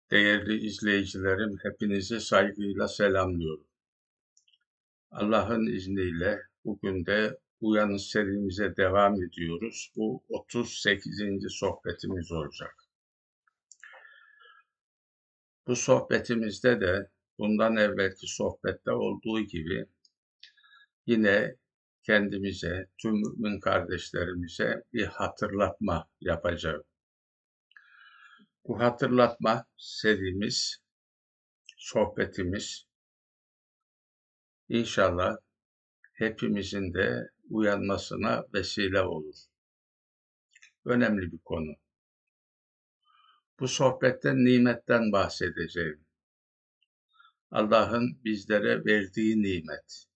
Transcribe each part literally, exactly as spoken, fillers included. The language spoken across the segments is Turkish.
Değerli izleyicilerim, hepinizi saygıyla selamlıyorum. Allah'ın izniyle bugün de Uyanış serimize devam ediyoruz. Bu otuz sekizinci sohbetimiz olacak. Bu sohbetimizde de bundan evvelki sohbette olduğu gibi yine kendimize, tüm mümin kardeşlerimize bir hatırlatma yapacağım. Bu hatırlatma serimiz, sohbetimiz inşallah hepimizin de uyanmasına vesile olur. Önemli bir konu. Bu sohbette nimetten bahsedeceğim. Allah'ın bizlere verdiği nimet.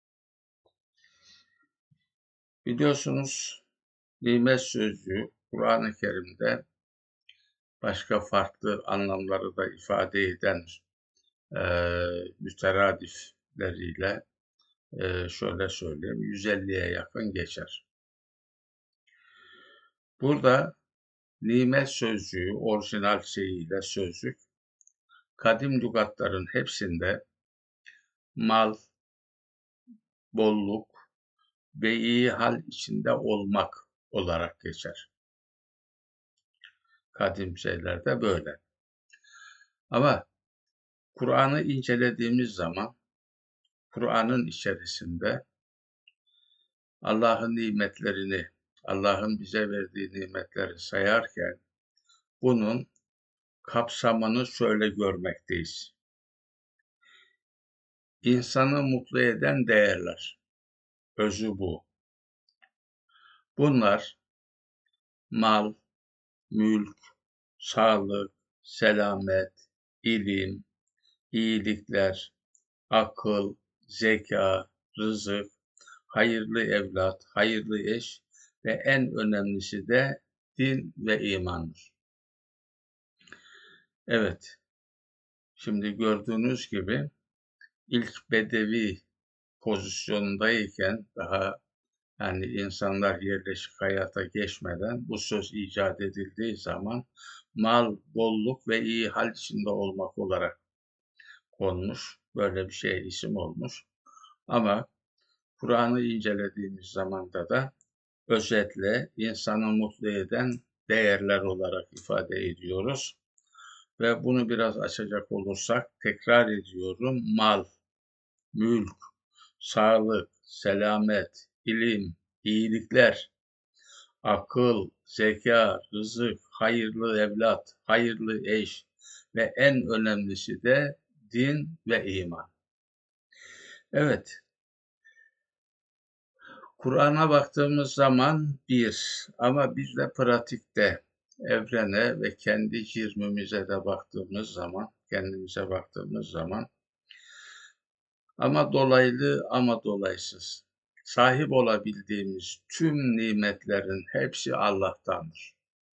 Biliyorsunuz nimet sözcüğü Kur'an-ı Kerim'de başka farklı anlamları da ifade eden e, müteradifleriyle e, şöyle söyleyeyim, yüz elliye yakın geçer. Burada nimet sözcüğü orijinal şeyiyle sözcük kadim lügatların hepsinde mal, bolluk ve iyi hal içinde olmak olarak geçer. Kadim şeylerde böyle. Ama Kur'an'ı incelediğimiz zaman Kur'an'ın içerisinde Allah'ın nimetlerini, Allah'ın bize verdiği nimetleri sayarken bunun kapsamını şöyle görmekteyiz. İnsanı mutlu eden değerler. Özü bu. Bunlar mal, mülk, sağlık, selamet, ilim, iyilikler, akıl, zeka, rızık, hayırlı evlat, hayırlı eş ve en önemlisi de din ve imandır. Evet, şimdi gördüğünüz gibi ilk bedevi pozisyondayken daha yani insanlar yerleşik hayata geçmeden bu söz icat edildiği zaman mal, bolluk ve iyi hal içinde olmak olarak konmuş. Böyle bir şey isim olmuş. Ama Kur'an'ı incelediğimiz zamanda da özetle insanı mutlu eden değerler olarak ifade ediyoruz. Ve bunu biraz açacak olursak tekrar ediyorum. Mal, mülk, sağlık, selamet, ilim, iyilikler, akıl, zeka, rızık, hayırlı evlat, hayırlı eş ve en önemlisi de din ve iman. Evet, Kur'an'a baktığımız zaman bir ama bir de pratikte evrene ve kendi cirmimize de baktığımız zaman, kendimize baktığımız zaman ama dolaylı ama dolaysız sahip olabildiğimiz tüm nimetlerin hepsi Allah'tandır.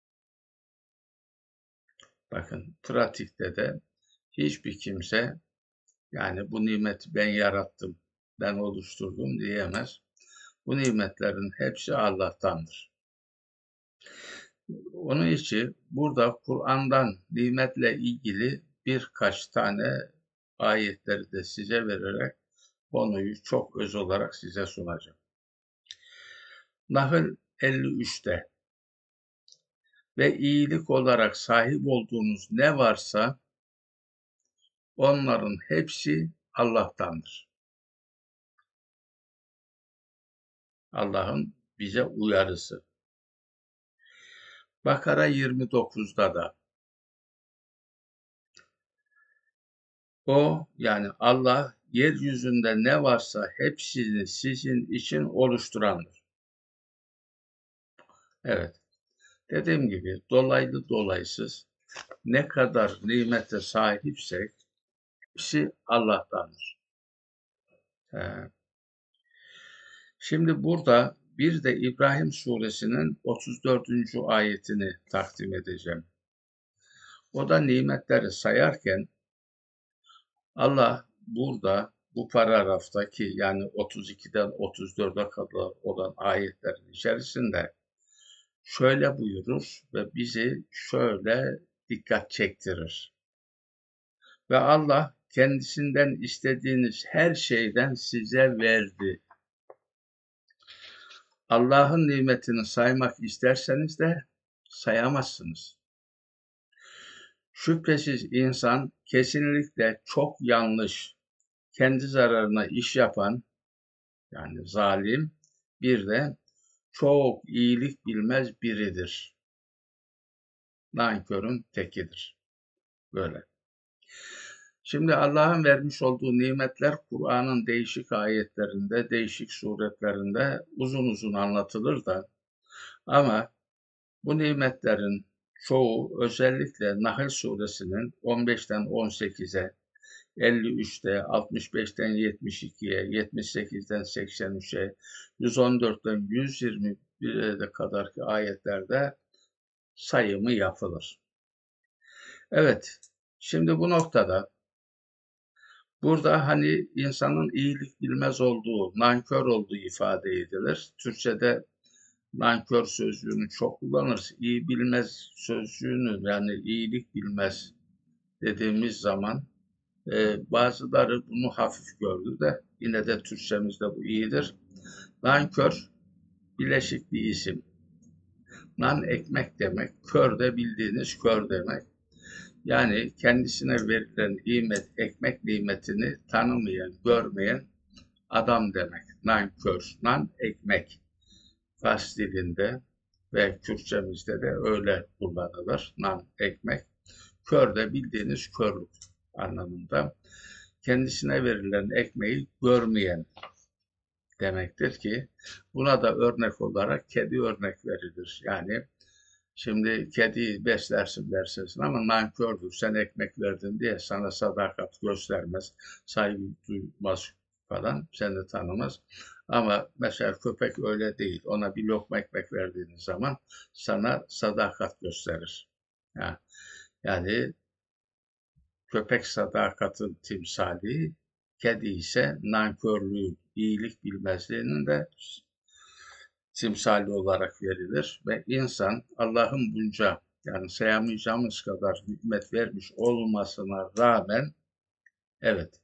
Bakın pratikte de hiçbir kimse yani bu nimeti ben yarattım, ben oluşturdum diyemez. Bu nimetlerin hepsi Allah'tandır. Onun için burada Kur'an'dan nimetle ilgili birkaç tane ayetleri de size vererek konuyu çok öz olarak size sunacağım. Nahl elli üçte ve iyilik olarak sahip olduğunuz ne varsa onların hepsi Allah'tandır. Allah'ın bize uyarısı. Bakara yirmi dokuzda da o yani Allah yeryüzünde ne varsa hepsini sizin için oluşturandır. Evet, dediğim gibi dolaylı dolaysız ne kadar nimete sahipsek hepsi Allah'tandır. Ee, Şimdi burada bir de İbrahim suresinin otuz dördüncü ayetini takdim edeceğim. O da nimetleri sayarken Allah burada bu paragraftaki yani otuz ikiden otuz dörde kadar olan ayetlerin içerisinde şöyle buyurur ve bizi şöyle dikkat çektirir. Ve Allah kendisinden istediğiniz her şeyden size verdi. Allah'ın nimetini saymak isterseniz de sayamazsınız. Şüphesiz insan kesinlikle çok yanlış, kendi zararına iş yapan, yani zalim, bir de çok iyilik bilmez biridir. Nankörün tekidir. Böyle. Şimdi Allah'ın vermiş olduğu nimetler Kur'an'ın değişik ayetlerinde, değişik suretlerinde uzun uzun anlatılır da ama bu nimetlerin çoğu özellikle Nahl suresinin on beşten on sekize, elli üçte, altmış beşten yetmiş ikiye, yetmiş sekizden seksen üçe, yüz on dörtten yüz yirmi bire kadarki ayetlerde sayımı yapılır. Evet, şimdi bu noktada burada hani insanın iyilik bilmez olduğu, nankör olduğu ifade edilir. Türkçe'de nankör sözcüğünü çok kullanırız. İyi bilmez sözcüğünü, yani iyilik bilmez dediğimiz zaman e, bazıları bunu hafif gördü de yine de Türkçemizde bu iyidir. Nankör bileşik bir isim. Nan ekmek demek, kör de bildiğiniz kör demek. Yani kendisine verilen nimet, ekmek nimetini tanımayan, görmeyen adam demek. Nankör, nan ekmek. Fars dilinde ve Kürtçemizde de öyle kullanılır. Nan ekmek. Kör de bildiğiniz körlük anlamında. Kendisine verilen ekmeği görmeyen demektir ki buna da örnek olarak kedi örnek verilir. Yani şimdi kediyi beslersin dersin ama nankördür, sen ekmek verdin diye sana sadakat göstermez, saygı duymaz falan, seni tanımaz. Ama mesela köpek öyle değil. Ona bir lokma ekmek verdiğiniz zaman sana sadakat gösterir. Yani köpek sadakatin timsali, kedi ise nankörlüğün, iyilik bilmezliğinin de timsali olarak verilir ve insan Allah'ın bunca, yani sayamayacağımız kadar nimet vermiş olmasına rağmen evet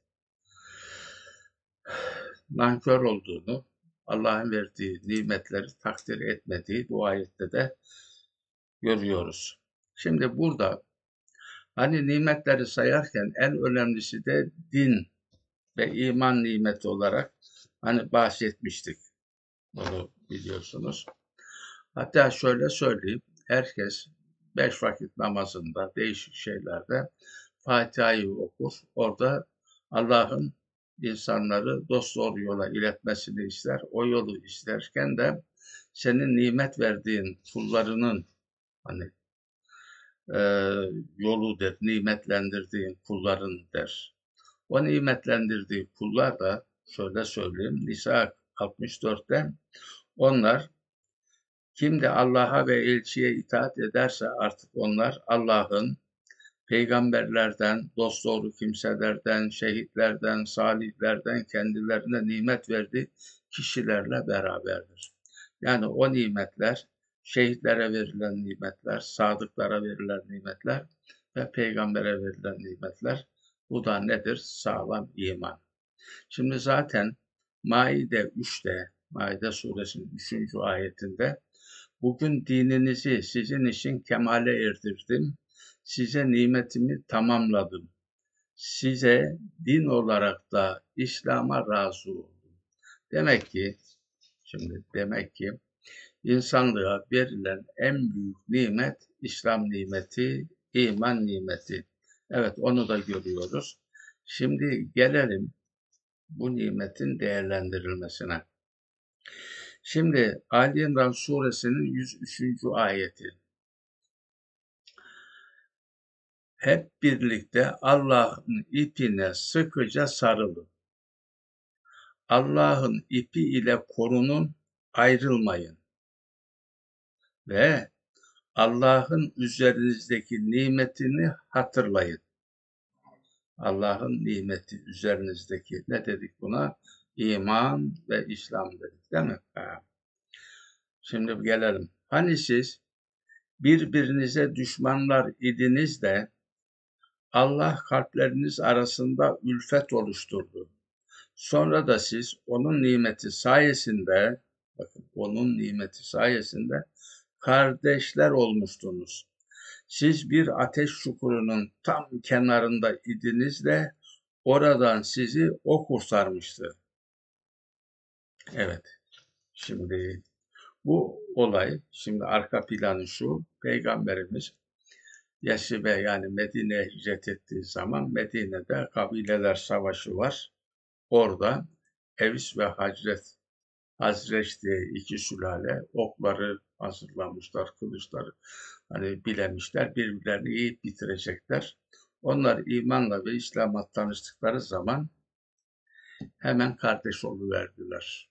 nankör olduğunu, Allah'ın verdiği nimetleri takdir etmediği bu ayette de görüyoruz. Şimdi burada hani nimetleri sayarken en önemlisi de din ve iman nimeti olarak hani bahsetmiştik. Bunu biliyorsunuz. Hatta şöyle söyleyeyim, herkes beş vakit namazında, değişik şeylerde Fatiha'yı okur. Orada Allah'ın insanları dosdoğru yola iletmesini ister. O yolu isterken de senin nimet verdiğin kullarının hani e, yolu der, nimetlendirdiğin kulların der. O nimetlendirdiği kullar da şöyle söyleyeyim, Nisa altmış dörtte onlar kim de Allah'a ve elçiye itaat ederse artık onlar Allah'ın peygamberlerden, dosdoğru kimselerden, şehitlerden, salihlerden kendilerine nimet verdiği kişilerle beraberdir. Yani o nimetler, şehitlere verilen nimetler, sadıklara verilen nimetler ve peygambere verilen nimetler. Bu da nedir? Sağlam iman. Şimdi zaten Maide üçte, Maide suresinin üçüncü ayetinde bugün dininizi sizin için kemale erdirdim, size nimetimi tamamladım. Size din olarak da İslam'a razı oldum. Demek ki, şimdi demek ki insanlığa verilen en büyük nimet İslam nimeti, iman nimeti. Evet, onu da görüyoruz. Şimdi gelelim bu nimetin değerlendirilmesine. Şimdi Ali İmran suresinin yüz üçüncü ayeti. Hep birlikte Allah'ın ipine sıkıca sarılın. Allah'ın ipi ile korunun, ayrılmayın. Ve Allah'ın üzerinizdeki nimetini hatırlayın. Allah'ın nimeti üzerinizdeki, ne dedik buna? İman ve İslam dedik, değil mi? Ha. Şimdi gelelim. Hani siz birbirinize düşmanlar idiniz de Allah kalpleriniz arasında ülfet oluşturdu. Sonra da siz onun nimeti sayesinde, bakın onun nimeti sayesinde kardeşler olmuştunuz. Siz bir ateş çukurunun tam kenarında idiniz de oradan sizi o kurtarmıştı. Evet, şimdi bu olay, şimdi arka planı şu, Peygamberimiz Yesrib'e yani Medine'ye hicret ettiği zaman Medine'de kabileler savaşı var. Orada Evs ve Hazret, Hazreç diye iki sülale okları hazırlamışlar, kılıçları hani bilemişler, birbirlerini yiyip bitirecekler. Onlar imanla ve İslam'la tanıştıkları zaman hemen kardeş oluverdiler.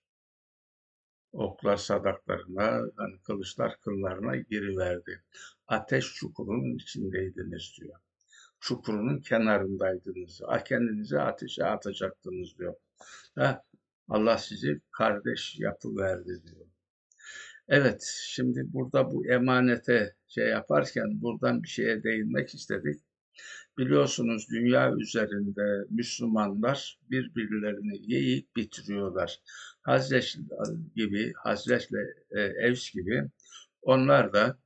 Oklar sadaklarına, hani kılıçlar kıllarına giriverdi. Ateş çukurunun içindeydiniz diyor. Çukurunun kenarındaydınız. Kendinizi ateşe atacaktınız diyor. Ha, Allah sizi kardeş yapıverdi diyor. Evet, şimdi burada bu emanete şey yaparken buradan bir şeye değinmek istedik. Biliyorsunuz dünya üzerinde Müslümanlar birbirlerini yiyip bitiriyorlar. Hazreç gibi, Hazreç'le e, Evs gibi onlar da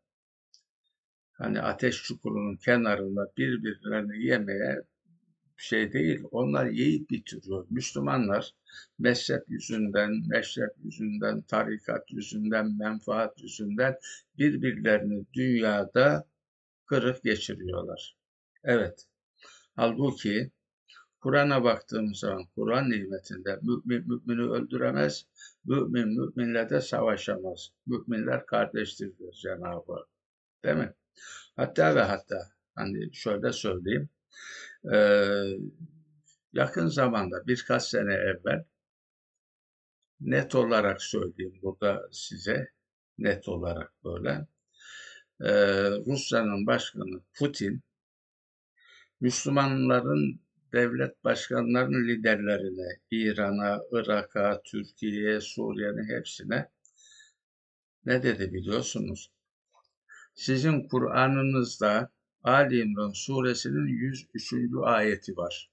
hani ateş çukurunun kenarında birbirlerini yemeye şey değil, onlar yiyip bitiriyor. Müslümanlar mezhep yüzünden, meşrep yüzünden, tarikat yüzünden, menfaat yüzünden birbirlerini dünyada kırıp geçiriyorlar. Evet, halbuki Kur'an'a baktığımız zaman Kur'an nimetinde mümin mümini öldüremez, mümin müminle de savaşamaz. Müminler kardeştir diyor Cenab-ı Hak. Değil mi? Hatta ve hatta hani şöyle söyleyeyim. Ee, yakın zamanda birkaç sene evvel net olarak söyleyeyim burada size net olarak böyle ee, Rusya'nın başkanı Putin Müslümanların devlet başkanlarının liderlerine, İran'a, Irak'a, Türkiye'ye, Suriye'nin hepsine ne dedi biliyorsunuz? Sizin Kur'an'ınızda Ali İmran suresinin yüz üçüncü ayeti var.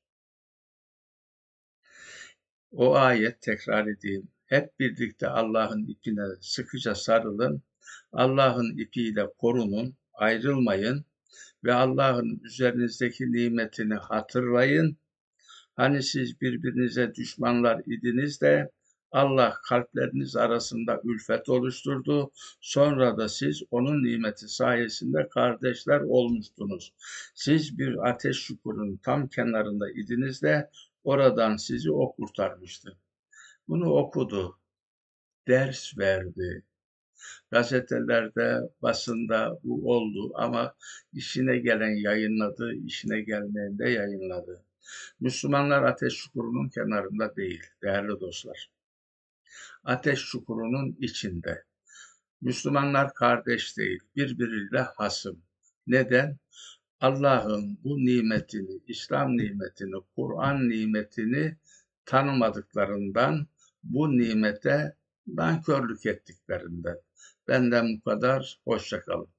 O ayet tekrar edeyim. Hep birlikte Allah'ın ipine sıkıca sarılın, Allah'ın ipiyle korunun, ayrılmayın ve Allah'ın üzerinizdeki nimetini hatırlayın. Hani siz birbirinize düşmanlar idiniz de Allah kalpleriniz arasında ülfet oluşturdu. Sonra da siz onun nimeti sayesinde kardeşler olmuştunuz. Siz bir ateş çukurunun tam kenarında idiniz de oradan sizi o kurtarmıştı. Bunu okudu, ders verdi. Gazetelerde, basında bu oldu ama işine gelen yayınladı, işine gelmeyen de yayınladı. Müslümanlar ateş çukurunun kenarında değil, değerli dostlar. Ateş çukurunun içinde. Müslümanlar kardeş değil, birbiriyle hasım. Neden? Allah'ın bu nimetini, İslam nimetini, Kur'an nimetini tanımadıklarından, bu nimete nankörlük ettiklerinden. Benden bu kadar, hoşça kalın.